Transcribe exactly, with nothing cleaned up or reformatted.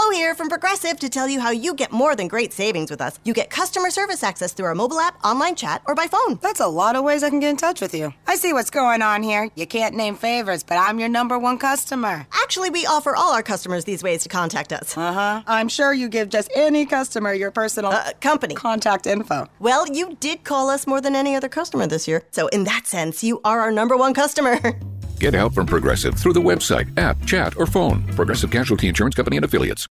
Flo here from Progressive to tell you how you get more than great savings with us. You get customer service access through our mobile app, online chat, or by phone. That's a lot of ways I can get in touch with you. I see what's going on here. You can't name favors, but I'm your number one customer. Actually, we offer all our customers these ways to contact us. Uh-huh. I'm sure you give just any customer your personal... Uh, company. Contact info. Well, you did call us more than any other customer this year. So in that sense, you are our number one customer. Get help from Progressive through the website, app, chat, or phone. Progressive Casualty Insurance Company and Affiliates.